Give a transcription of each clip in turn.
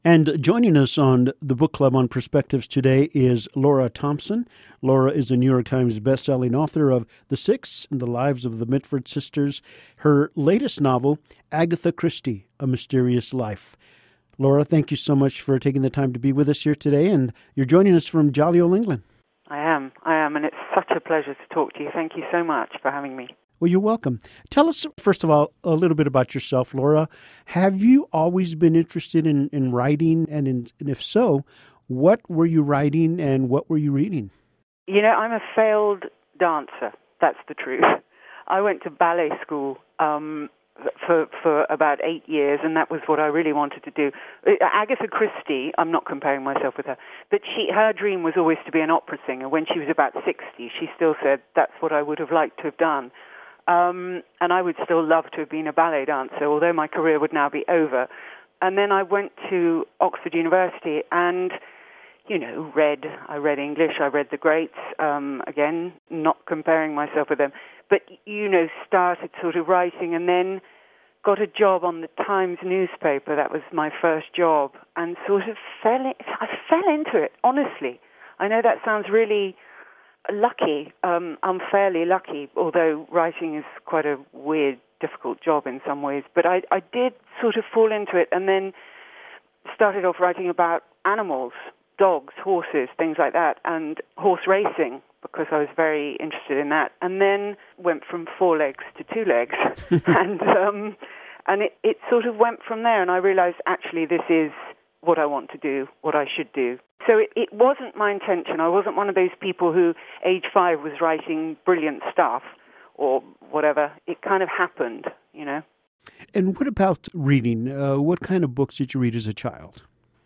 And joining us on the book club on Perspectives today is Laura Thompson. Laura is a New York Times bestselling author of The Six and the Lives of the Mitford Sisters. Her latest novel, Agatha Christie, A Mysterious Life. Laura, thank you so much for taking the time to be with us here today, and you're joining us from jolly old England. I am, and it's such a pleasure to talk to you. Thank you so much for having me. Well, you're welcome. Tell us, first of all, a little bit about yourself, Laura. Have you always been interested in writing? And if so, what were you writing and what were you reading? You know, I'm a failed dancer. That's the truth. I went to ballet school for about 8 years, and that was what I really wanted to do. Agatha Christie, I'm not comparing myself with her, but her dream was always to be an opera singer. When she was about 60, she still said, that's what I would have liked to have done. And I would still love to have been a ballet dancer, although my career would now be over. And then I went to Oxford University and, you know, I read English, I read the greats, again, not comparing myself with them, but, you know, started sort of writing and then got a job on the Times newspaper. That was my first job, and sort of I fell into it, honestly. I know that sounds really lucky, unfairly lucky, although writing is quite a weird, difficult job in some ways. But I did sort of fall into it and then started off writing about animals, dogs, horses, things like that, and horse racing, because I was very interested in that. And then went from 4 legs to 2 legs. and it sort of went from there, and I realized, actually, this is what I want to do, what I should do. So it wasn't my intention. I wasn't one of those people who, age 5, was writing brilliant stuff or whatever. It kind of happened, you know. And what about reading? What kind of books did you read as a child?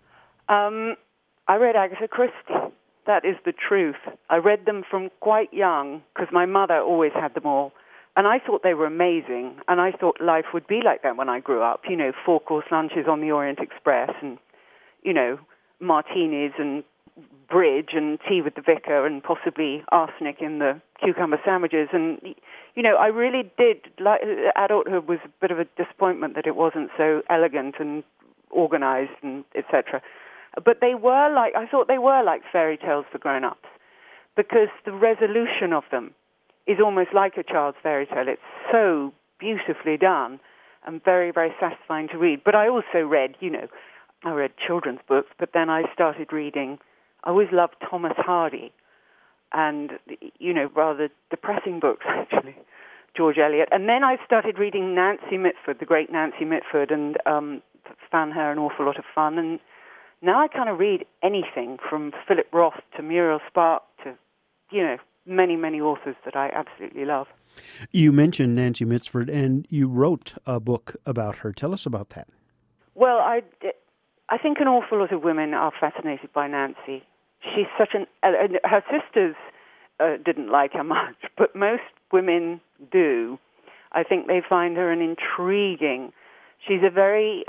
I read Agatha Christie. That is the truth. I read them from quite young because my mother always had them all. And I thought they were amazing. And I thought life would be like that when I grew up. You know, 4-course lunches on the Orient Express and, you know, martinis and bridge and tea with the vicar and possibly arsenic in the cucumber sandwiches. And, you know, I really did like adulthood was a bit of a disappointment that it wasn't so elegant and organized and etc. But I thought they were like fairy tales for grown-ups, because the resolution of them is almost like a child's fairy tale. It's so beautifully done and very, very satisfying to read. But I also read, you know, I read children's books, but then I started reading, I always loved Thomas Hardy and, you know, rather depressing books, actually, George Eliot. And then I started reading Nancy Mitford, the great Nancy Mitford, and found her an awful lot of fun. And now I kind of read anything from Philip Roth to Muriel Spark to, you know, many, many authors that I absolutely love. You mentioned Nancy Mitford, and you wrote a book about her. Tell us about that. Well, I think an awful lot of women are fascinated by Nancy. She's such her sisters didn't like her much, but most women do. I think they find her an intriguing. She's a very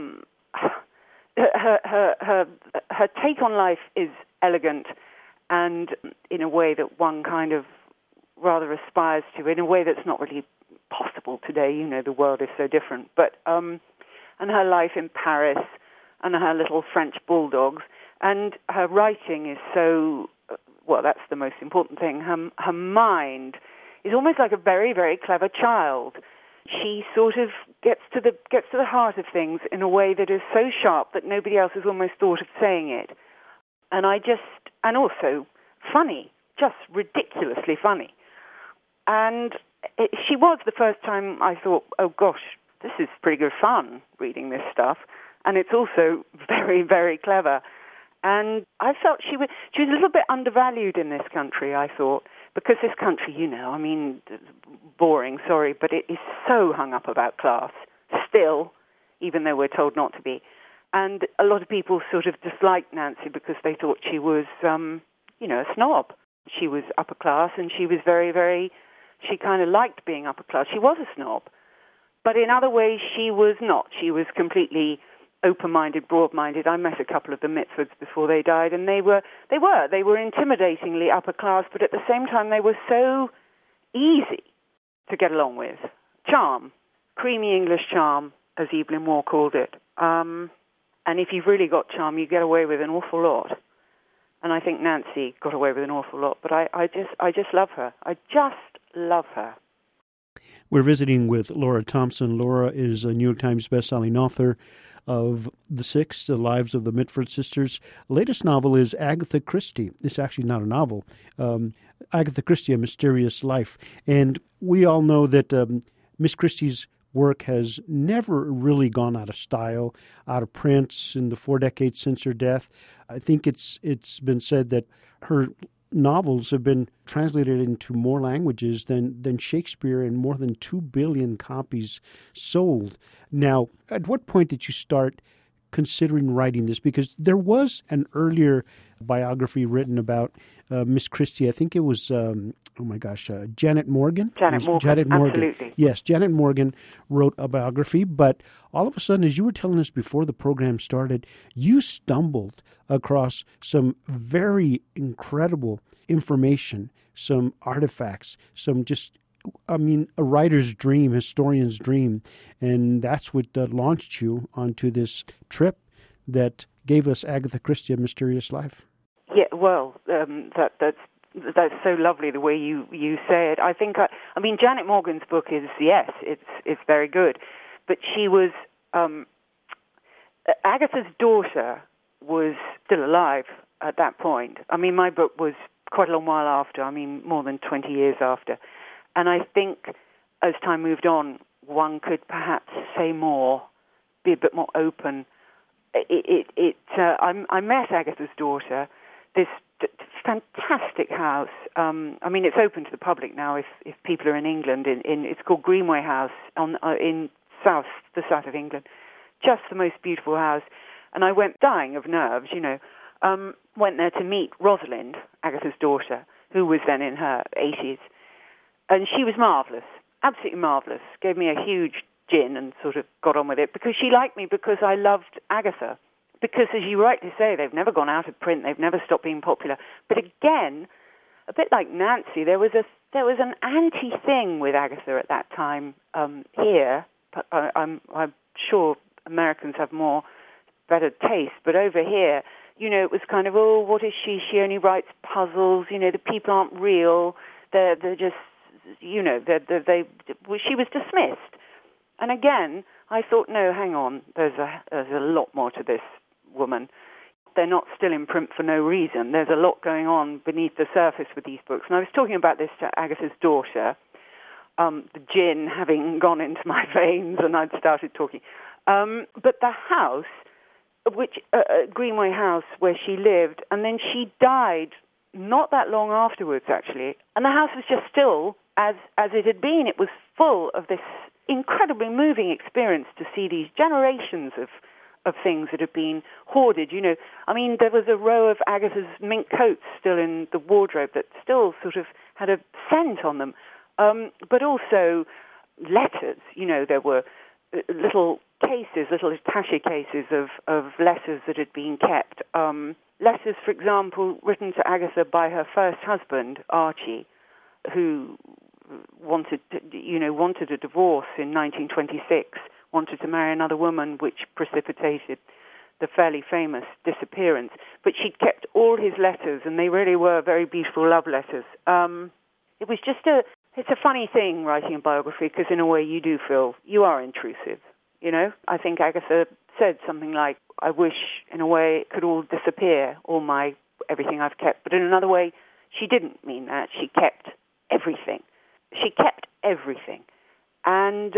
her take on life is elegant, and in a way that one kind of rather aspires to, in a way that's not really possible today. You know, the world is so different. But and her life in Paris, and her little French bulldogs, and her writing is so, well, that's the most important thing. Her mind is almost like a very, very clever child. She sort of gets to the heart of things in a way that is so sharp that nobody else has almost thought of saying it. And also funny, just ridiculously funny. And she was the first time I thought, oh gosh, this is pretty good fun reading this stuff. And it's also very, very clever. And I felt she was a little bit undervalued in this country, I thought, because this country, you know, I mean, boring, sorry, but it is so hung up about class, still, even though we're told not to be. And a lot of people sort of disliked Nancy because they thought she was, you know, a snob. She was upper class, and she was very, very, she kind of liked being upper class. She was a snob. But in other ways, she was not. She was completely open-minded, broad-minded. I met a couple of the Mitfords before they died, and they were intimidatingly upper class, but at the same time, they were so easy to get along with. Charm, creamy English charm, as Evelyn Waugh called it. And if you've really got charm, you get away with an awful lot. And I think Nancy got away with an awful lot. But I just love her. I just love her. We're visiting with Laura Thompson. Laura is a New York Times bestselling author of The Six, The Lives of the Mitford Sisters. Latest novel is Agatha Christie. It's actually not a novel. Agatha Christie, A Mysterious Life. And we all know that Miss Christie's work has never really gone out of style, out of print in the 4 decades since her death. I think it's been said that her novels have been translated into more languages than Shakespeare, and more than 2 billion copies sold. Now, at what point did you start considering writing this? Because there was an earlier biography written about Miss Christie. I think it was, Janet Morgan? Janet Morgan, absolutely. Yes, Janet Morgan wrote a biography, but all of a sudden, as you were telling us before the program started, you stumbled across some very incredible information, some artifacts, a writer's dream, historian's dream. And that's what launched you onto this trip that gave us Agatha Christie, A Mysterious Life. Yeah, well, that's so lovely the way you say it. I think, Janet Morgan's book is, yes, it's very good. But she was, Agatha's daughter was still alive at that point. I mean, my book was quite a long while after, more than 20 years after. And I think as time moved on, one could perhaps say more, be a bit more open. I met Agatha's daughter, this fantastic house. It's open to the public now if people are in England. It's called Greenway House in the south of England. Just the most beautiful house. And I went dying of nerves, went there to meet Rosalind, Agatha's daughter, who was then in her 80s. And she was marvellous, absolutely marvellous. Gave me a huge gin and sort of got on with it because she liked me because I loved Agatha. Because, as you rightly say, they've never gone out of print. They've never stopped being popular. But again, a bit like Nancy, there was an anti-thing with Agatha at that time here. But I'm sure Americans have better taste. But over here, it was kind of, oh, what is she? She only writes puzzles. The people aren't real. They're just, she was dismissed. And again, I thought, no, hang on. There's a lot more to this woman. They're not still in print for no reason. There's a lot going on beneath the surface with these books. And I was talking about this to Agatha's daughter, the gin having gone into my veins, and I'd started talking. But the house, Greenway House, where she lived, and then she died not that long afterwards, actually. And the house was just still as it had been. It was full of this incredibly moving experience to see these generations of things that had been hoarded. There was a row of Agatha's mink coats still in the wardrobe that still sort of had a scent on them. But also letters. There were little cases, little attaché cases of letters that had been kept. Letters, for example, written to Agatha by her first husband, Archie, who wanted a divorce in 1926, wanted to marry another woman, which precipitated the fairly famous disappearance. But she'd kept all his letters, and they really were very beautiful love letters. It was just it's a funny thing writing a biography, because in a way you do feel you are intrusive. I think Agatha said something like, I wish in a way it could all disappear, everything I've kept. But in another way, she didn't mean that. She kept everything. She kept everything. And,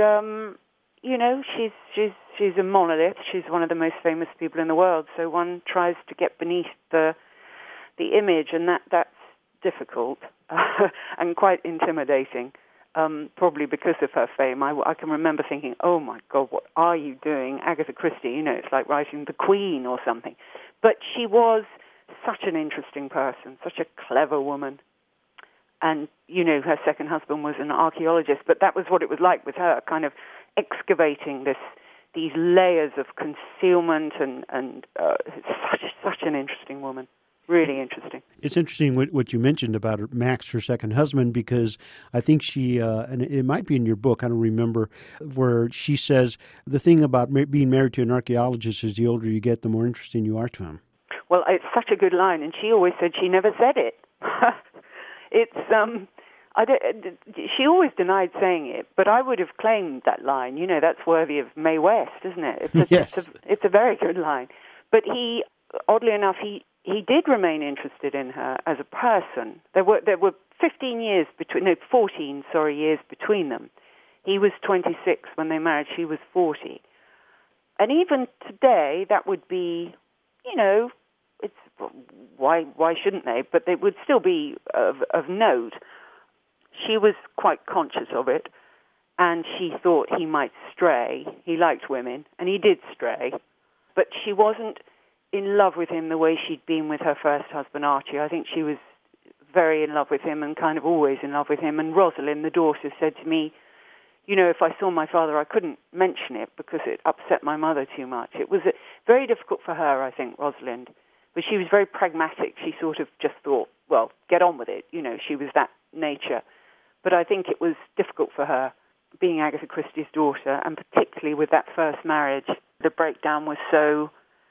she's a monolith. She's one of the most famous people in the world. So one tries to get beneath the image, and that's difficult and quite intimidating, probably because of her fame. I can remember thinking, oh, my God, what are you doing, Agatha Christie? It's like writing The Queen or something. But she was such an interesting person, such a clever woman. And, her second husband was an archaeologist, but that was what it was like with her, kind of excavating these layers of concealment and such an interesting woman. Really interesting. It's interesting what you mentioned about Max, her second husband, because I think she, and it might be in your book, I don't remember, where she says the thing about being married to an archaeologist is the older you get, the more interesting you are to him. Well, it's such a good line, and she always said she never said it. She always denied saying it, but I would have claimed that line. You know, that's worthy of Mae West, isn't it? Yes. It's a very good line. But oddly enough, he did remain interested in her as a person. There were 14 years between them. He was 26 when they married. She was 40. And even today, that would be, it's why shouldn't they? But it would still be of note. She was quite conscious of it, and she thought he might stray. He liked women, and he did stray. But she wasn't in love with him the way she'd been with her first husband, Archie. I think she was very in love with him and kind of always in love with him. And Rosalind, the daughter, said to me, if I saw my father, I couldn't mention it because it upset my mother too much. It was very difficult for her, I think, Rosalind. But she was very pragmatic. She sort of just thought, well, get on with it. She was that nature. But I think it was difficult for her, being Agatha Christie's daughter, and particularly with that first marriage. The breakdown was so...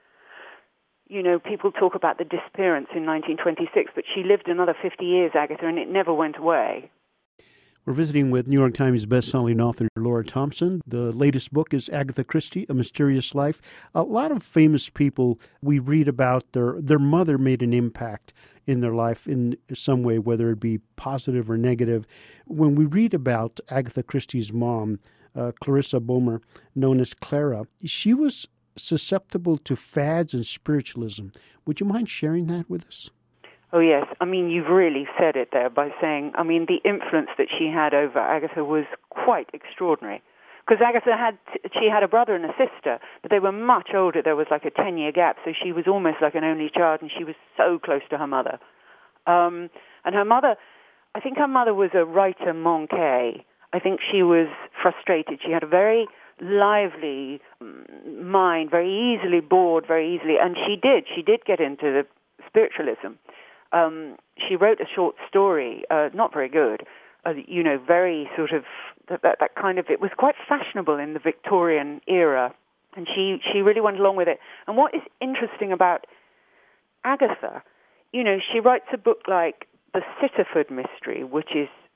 people talk about the disappearance in 1926, but she lived another 50 years, Agatha, and it never went away. We're visiting with New York Times bestselling author Laura Thompson. The latest book is Agatha Christie, A Mysterious Life. A lot of famous people we read about, their mother made an impact in their life in some way, whether it be positive or negative. When we read about Agatha Christie's mom, Clarissa Bomer, known as Clara, she was susceptible to fads and spiritualism. Would you mind sharing that with us? Oh, yes. I mean, you've really said it there by saying, the influence that she had over Agatha was quite extraordinary. Because Agatha had a brother and a sister, but they were much older. There was like a 10-year gap, so she was almost like an only child, and she was so close to her mother. And her mother, I think her mother was a writer manquée. I think she was frustrated. She had a very lively mind, very easily bored, very easily, and she did get into the spiritualism. She wrote a short story, not very good, very sort of that kind of, it was quite fashionable in the Victorian era, and she really went along with it. And what is interesting about Agatha, she writes a book like The Sitterford Mystery, which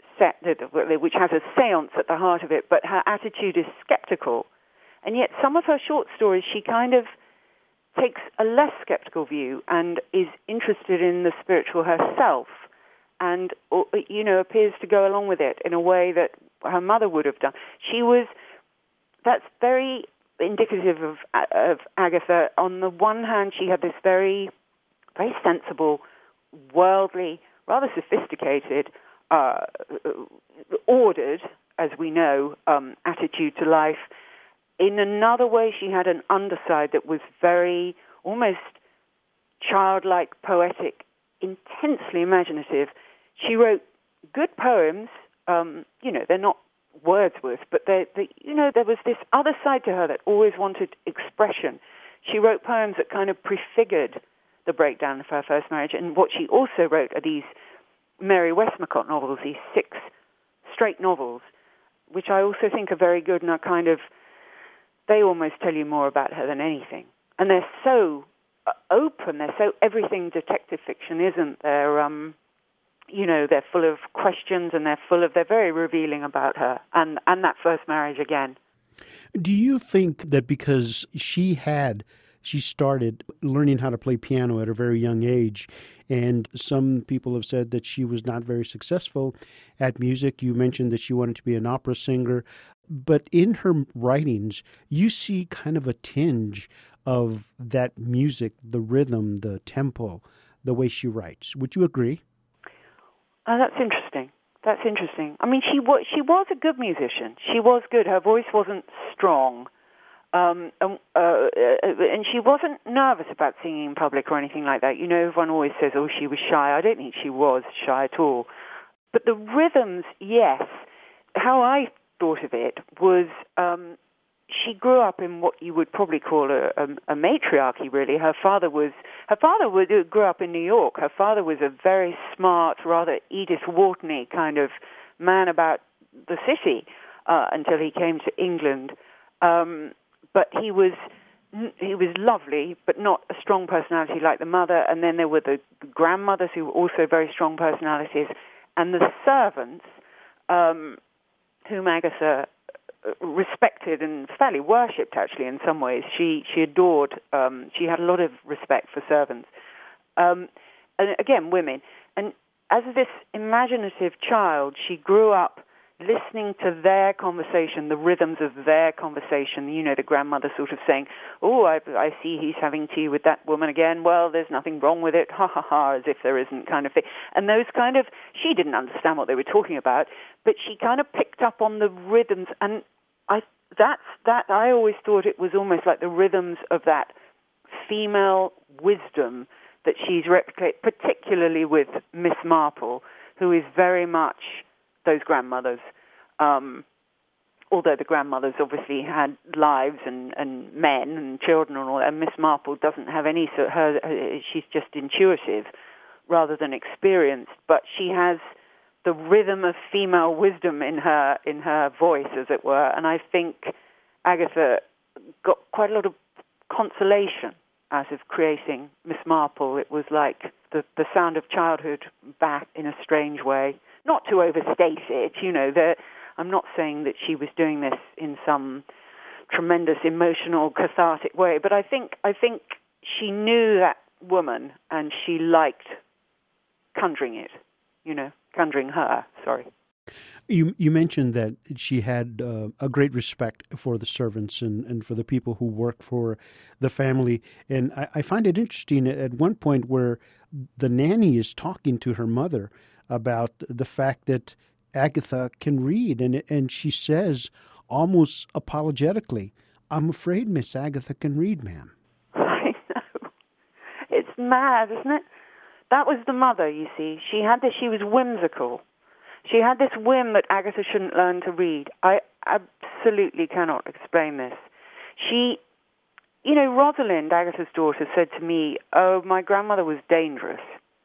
has a séance at the heart of it, but her attitude is skeptical. And yet some of her short stories, she kind of takes a less skeptical view and is interested in the spiritual herself and, appears to go along with it in a way that her mother would have done. That's very indicative of Agatha. On the one hand, she had this very, very sensible, worldly, rather sophisticated, ordered, as we know, attitude to life. In another way, she had an underside that was very, almost childlike, poetic, intensely imaginative. She wrote good poems. They're not Wordsworth, but there was this other side to her that always wanted expression. She wrote poems that kind of prefigured the breakdown of her first marriage. And what she also wrote are these Mary Westmacott novels, these 6 straight novels, which I also think are very good and are kind of, they almost tell you more about her than anything. And they're so open, they're so everything detective fiction isn't. They're full of questions and they're very revealing about her and that first marriage again. Do you think that because she started learning how to play piano at a very young age, and some people have said that she was not very successful at music? You mentioned that she wanted to be an opera singer, but in her writings, you see kind of a tinge of that music, the rhythm, the tempo, the way she writes. Would you agree? That's interesting. I mean, she was a good musician. She was good. Her voice wasn't strong. And she wasn't nervous about singing in public or anything like that. Everyone always says, oh, she was shy. I don't think she was shy at all. But the rhythms, yes. How I thought of it was she grew up in what you would probably call a matriarchy, really. Her Her father grew up in New York. Her father was a very smart, rather Edith Wharton-y kind of man about the city until he came to England. But he was lovely, but not a strong personality like the mother. And then there were the grandmothers who were also very strong personalities, and the servants, whom Agatha respected and fairly worshipped, actually, in some ways. She adored, she had a lot of respect for servants. And again, women. And as this imaginative child, she grew up listening to their conversation, the rhythms of their conversation. You know, the grandmother sort of saying, "Oh, I see he's having tea with that woman again. Well, there's nothing wrong with it. Ha, ha, ha," as if there isn't, kind of thing. And those kind of, she didn't understand what they were talking about, but she kind of picked up on the rhythms. And I always thought it was almost like the rhythms of that female wisdom that she's replicated, particularly with Miss Marple, who is very much those grandmothers, although the grandmothers obviously had lives and men and children and all that. And Miss Marple doesn't have any, she's just intuitive rather than experienced, but she has the rhythm of female wisdom in her voice, as it were. And I think Agatha got quite a lot of consolation out of creating Miss Marple. It was like the sound of childhood back in a strange way. Not to overstate it, you know, I'm not saying that she was doing this in some tremendous emotional, cathartic way, but I think she knew that woman and she liked conjuring it, you know, conjuring her, sorry. You mentioned that she had a great respect for the servants and for the people who work for the family. And I find it interesting at one point where the nanny is talking to her mother about the fact that Agatha can read. And she says, almost apologetically, "I'm afraid Miss Agatha can read, ma'am." I know. It's mad, isn't it? That was the mother, you see. She was whimsical. She had this whim that Agatha shouldn't learn to read. I absolutely cannot explain this. Rosalind, Agatha's daughter, said to me, "Oh, my grandmother was dangerous."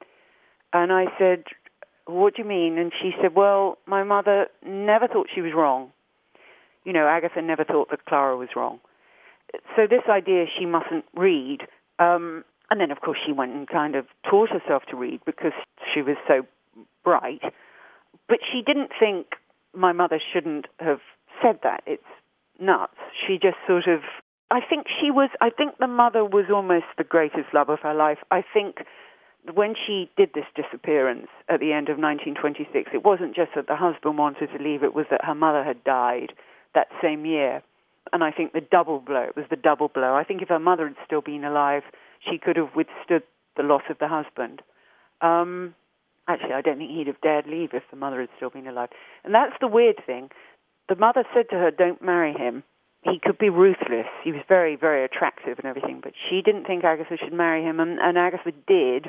And I said, "What do you mean?" And she said, "Well, my mother never thought she was wrong. You know, Agatha never thought that Clara was wrong. So this idea she mustn't read." And then, of course, she went and kind of taught herself to read because she was so bright. But she didn't think my mother shouldn't have said that. It's nuts. She just sort of, I think the mother was almost the greatest love of her life. I think when she did this disappearance at the end of 1926, it wasn't just that the husband wanted to leave, it was that her mother had died that same year. And I think it was the double blow. I think if her mother had still been alive, she could have withstood the loss of the husband. Actually, I don't think he'd have dared leave if the mother had still been alive. And that's the weird thing. The mother said to her, "Don't marry him. He could be ruthless." He was very, very attractive and everything, but she didn't think Agatha should marry him, and Agatha did.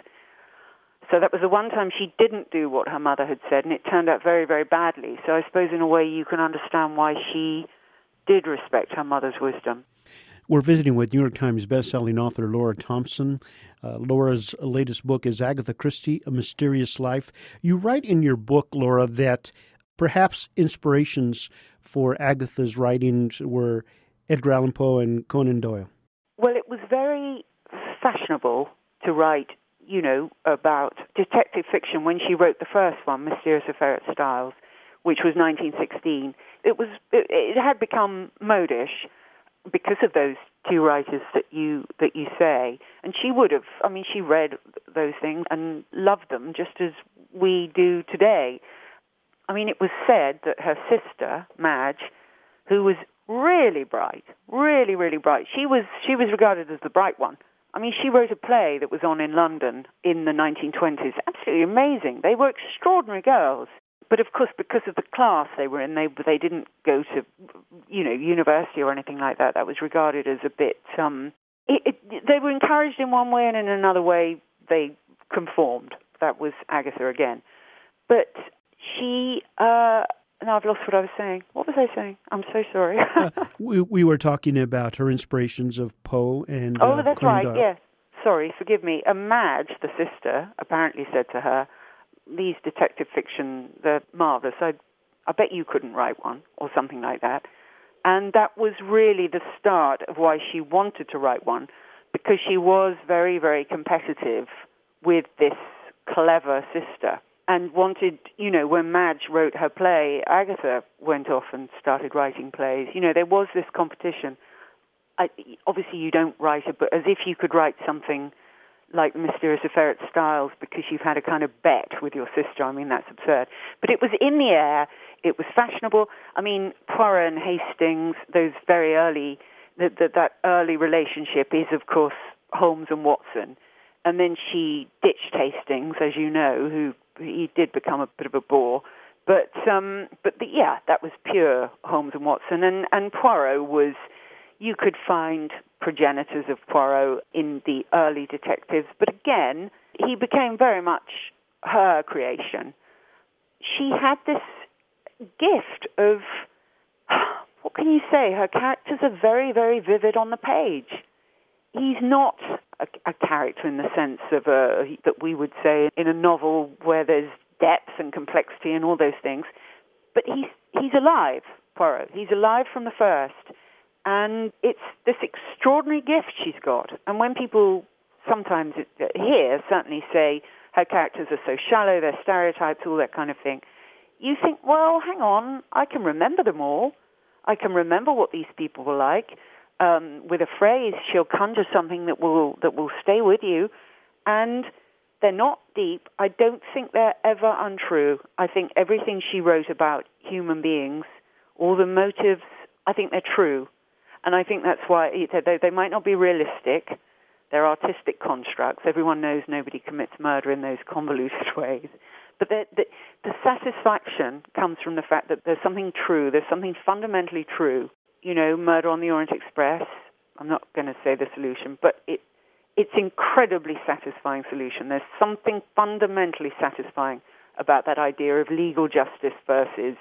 So that was the one time she didn't do what her mother had said, and it turned out very, very badly. So I suppose in a way you can understand why she did respect her mother's wisdom. We're visiting with New York Times bestselling author Laura Thompson. Laura's latest book is Agatha Christie, A Mysterious Life. You write in your book, Laura, that perhaps inspirations for Agatha's writings were Edgar Allan Poe and Conan Doyle. Well, it was very fashionable to write, you know, about detective fiction when she wrote the first one, Mysterious Affair at Styles, which was 1916. It had become modish because of those two writers that you say, and she would have. I mean, she read those things and loved them just as we do today. I mean, it was said that her sister Madge, who was really bright, really, really bright, she was regarded as the bright one. I mean, she wrote a play that was on in London in the 1920s. Absolutely amazing. They were extraordinary girls. But of course, because of the class they were in, they didn't go to, you know, university or anything like that. That was regarded as a bit. They were encouraged in one way, and in another way they conformed. That was Agatha again. But she. Now I've lost what I was saying. What was I saying? I'm so sorry. We were talking about her inspirations of Poe and. Oh, that's Conan right. Doyle. Yes. sorry, forgive me, Madge, the sister, apparently said to her, these detective fiction, they're marvelous. I bet you couldn't write one, or something like that. And that was really the start of why she wanted to write one, because she was very, very competitive with this clever sister and wanted, when Madge wrote her play, Agatha went off and started writing plays. There was this competition. Obviously, you don't write it, but as if you could write something like The Mysterious Affair at Styles because you've had a kind of bet with your sister. I mean, that's absurd. But it was in the air. It was fashionable. I mean, Poirot and Hastings, those very early, that early relationship is, of course, Holmes and Watson. And then she ditched Hastings, as you know, who he did become a bit of a bore. But that was pure Holmes and Watson. And Poirot was, you could find progenitors of Poirot in the early detectives. But again, he became very much her creation. She had this gift of, what can you say? Her characters are very, very vivid on the page. He's not a character in the sense of that we would say in a novel where there's depth and complexity and all those things. But he's alive, Poirot. He's alive from the first. And it's this extraordinary gift she's got. And when people sometimes here certainly say her characters are so shallow, they're stereotypes, all that kind of thing, you think, well, hang on, I can remember them all. I can remember what these people were like. With a phrase, she'll conjure something that will stay with you. And they're not deep. I don't think they're ever untrue. I think everything she wrote about human beings, all the motives, I think they're true. And I think that's why they might not be realistic. They're artistic constructs. Everyone knows nobody commits murder in those convoluted ways. But the satisfaction comes from the fact that there's something true. There's something fundamentally true. Murder on the Orient Express. I'm not going to say the solution, but it's incredibly satisfying solution. There's something fundamentally satisfying about that idea of legal justice versus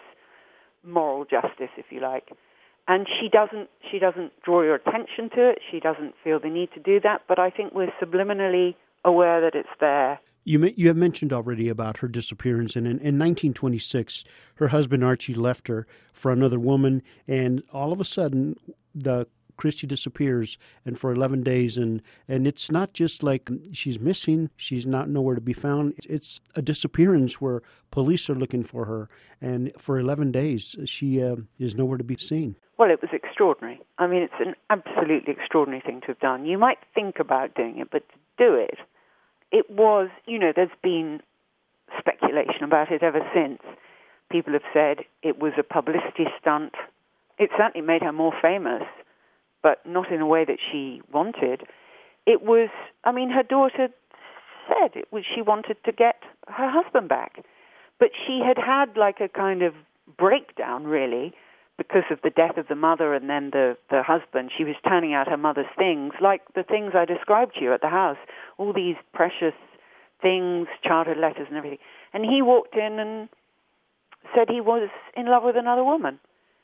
moral justice, if you like. And she doesn't draw your attention to it. She doesn't feel the need to do that. But I think we're subliminally aware that it's there. You have mentioned already about her disappearance, and in 1926, her husband Archie left her for another woman, and all of a sudden, Christie disappears, and for 11 days, and it's not just like she's missing, she's not nowhere to be found. It's a disappearance where police are looking for her, and for 11 days, she is nowhere to be seen. Well, it was extraordinary. I mean, it's an absolutely extraordinary thing to have done. You might think about doing it, but to do it, it was, there's been speculation about it ever since. People have said it was a publicity stunt. It certainly made her more famous, but not in a way that she wanted. It was, her daughter said she wanted to get her husband back. But she had like a kind of breakdown, really, because of the death of the mother and then the husband. She was turning out her mother's things, like the things I described to you at the house, all these precious things, childhood letters and everything. And he walked in and said he was in love with another woman.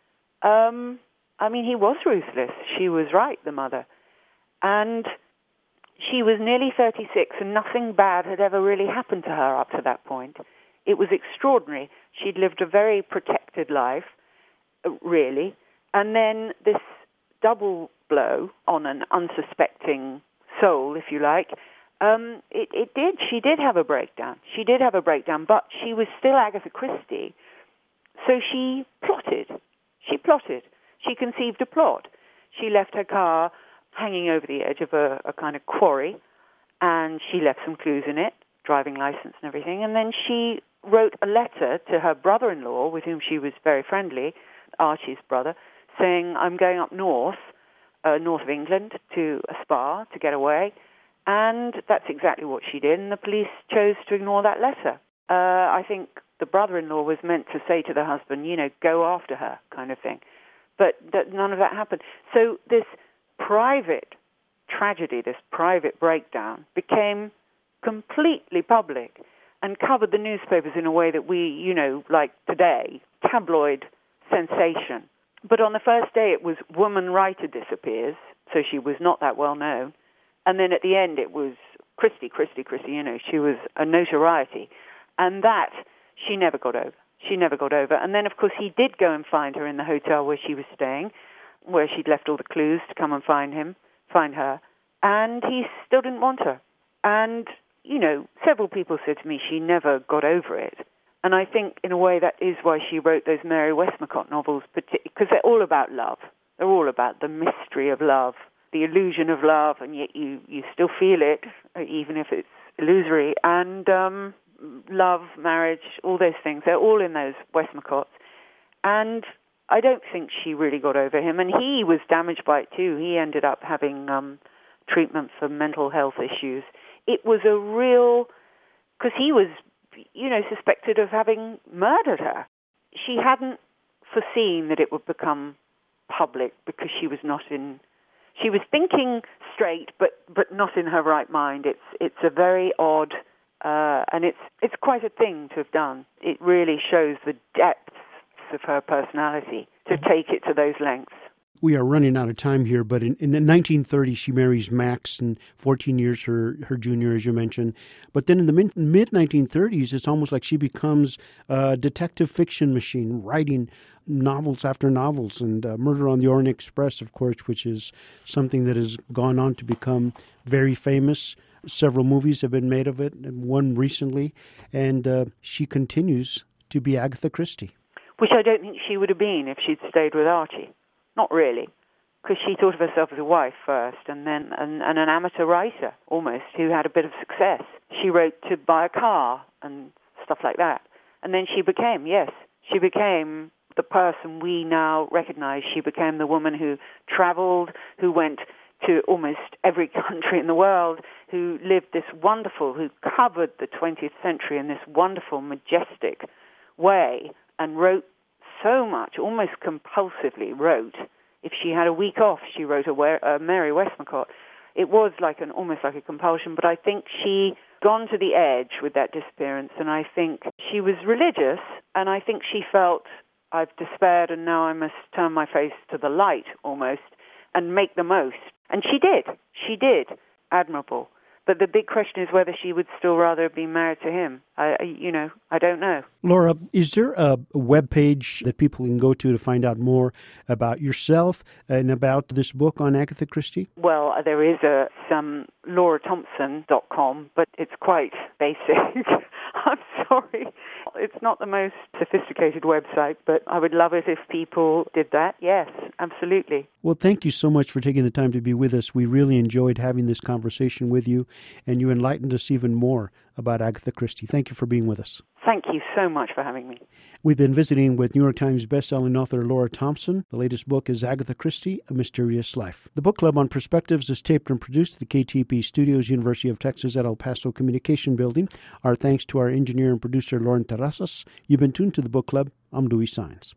He was ruthless. She was right, the mother. And she was nearly 36, and nothing bad had ever really happened to her up to that point. It was extraordinary. She'd lived a very protected life, really. And then this double blow on an unsuspecting soul, if you like, she did have a breakdown. She did have a breakdown, but she was still Agatha Christie. So she plotted. She conceived a plot. She left her car hanging over the edge of a kind of quarry, and she left some clues in it, driving license and everything, and then she wrote a letter to her brother-in-law, with whom she was very friendly, Archie's brother, saying, I'm going up north of England, to a spa to get away, and that's exactly what she did, and the police chose to ignore that letter. I think the brother-in-law was meant to say to the husband, go after her, kind of thing. But none of that happened. So this private tragedy, this private breakdown, became completely public and covered the newspapers in a way that we, like today, tabloid sensation. But on the first day it was woman writer disappears, so she was not that well known. And then at the end it was Christie, she was a notoriety. And that she never got over. She never got over. And then, of course, he did go and find her in the hotel where she was staying, where she'd left all the clues to come and find her. And he still didn't want her. And, several people said to me she never got over it. And I think, in a way, that is why she wrote those Mary Westmacott novels, because they're all about love. They're all about the mystery of love, the illusion of love, and yet you still feel it, even if it's illusory. And love, marriage, all those things, they're all in those Westmacotts. And I don't think she really got over him. And he was damaged by it, too. He ended up having treatment for mental health issues. It was a real... because he was, suspected of having murdered her. She hadn't foreseen that it would become public because she was thinking straight, but not in her right mind. It's a very odd, and it's quite a thing to have done. It really shows the depths of her personality to take it to those lengths. We are running out of time here, but in 1930, she marries Max, and 14 years her junior, as you mentioned. But then in the mid-1930s, it's almost like she becomes a detective fiction machine, writing novels after novels, and Murder on the Orient Express, of course, which is something that has gone on to become very famous. Several movies have been made of it, and one recently, and she continues to be Agatha Christie. Which I don't think she would have been if she'd stayed with Archie. Not really, because she thought of herself as a wife first, and then an amateur writer, almost, who had a bit of success. She wrote to buy a car and stuff like that. And then she became the person we now recognize. She became the woman who traveled, who went to almost every country in the world, who lived who covered the 20th century in this wonderful, majestic way, and wrote so much, almost compulsively wrote. If she had a week off, she wrote a Mary Westmacott. It was almost like a compulsion, but I think she gone to the edge with that disappearance, and I think she was religious, and I think she felt, I've despaired and now I must turn my face to the light, almost, and make the most. And she did. Admirable. But the big question is whether she would still rather be married to him. I don't know. Laura, is there a web page that people can go to find out more about yourself and about this book on Agatha Christie? Well, there is some laurathompson.com, but it's quite basic. I'm sorry. It's not the most sophisticated website, but I would love it if people did that. Yes, absolutely. Well, thank you so much for taking the time to be with us. We really enjoyed having this conversation with you, and you enlightened us even more about Agatha Christie. Thank you for being with us. Thank you so much for having me. We've been visiting with New York Times bestselling author Laura Thompson. The latest book is Agatha Christie, A Mysterious Life. The Book Club on Perspectives is taped and produced at the KTP Studios, University of Texas at El Paso Communication Building. Our thanks to our engineer and producer, Lauren Terrazas. You've been tuned to The Book Club. I'm Louis Saenz.